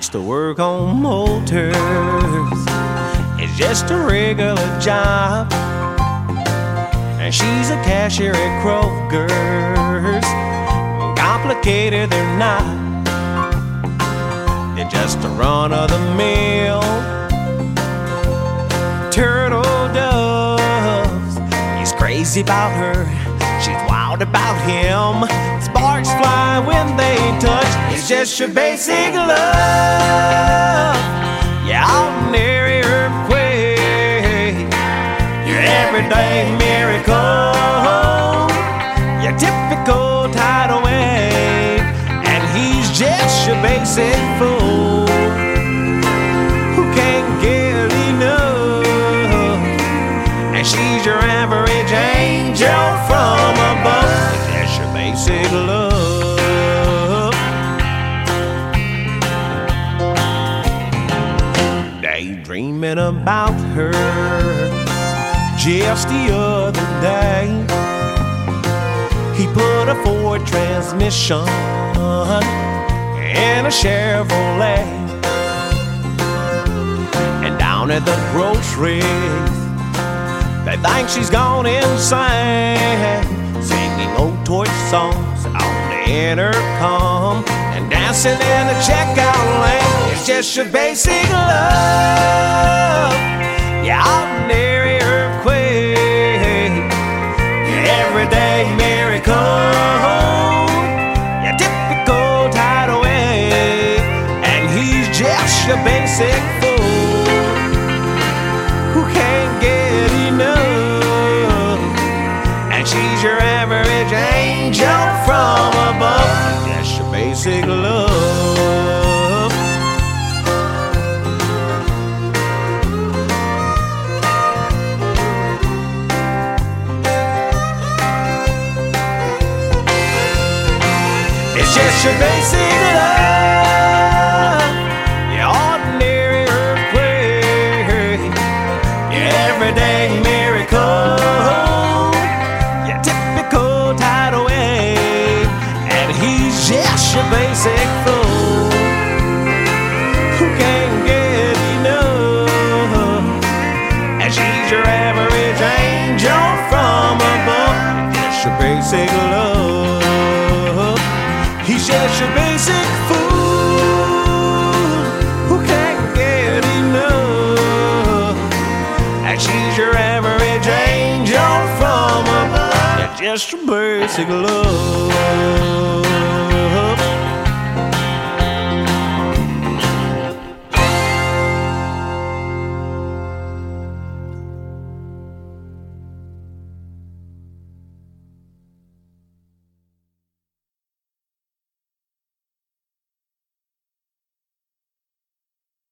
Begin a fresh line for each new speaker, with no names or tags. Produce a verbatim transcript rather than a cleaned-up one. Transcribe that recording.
used to work on motors. It's just a regular job, and she's a cashier at Kroger's. Complicated they're not, they're just a run-of-the-mill turtle doves. He's crazy about her, she's wild about him. Sparks fly when they touch. It's just your basic love, your ordinary earthquake, your everyday miracle, your typical tidal wave. And he's just your basic fool who can't get enough. And she's your average angel from above. That's your basic love. Daydreaming about her just the other day. He put a Ford transmission in a Chevrolet, and down at the grocery they think she's gone insane, singing old torch songs on the intercom and dancing in the checkout lane. It's just your basic love, your ordinary earthquake, your everyday miracle, your typical tidal wave. And he's just your basic fool who can't get enough. And she's your average angel from above. That's your basic love. It's just your basic love, your ordinary earthquake, your everyday miracle, your typical tidal wave. And he's just your basic fool who can't get enough. And she's your average angel from above. Just your basic love. He's just your basic fool who can't get enough. And she's your average angel from above. That's just your basic love.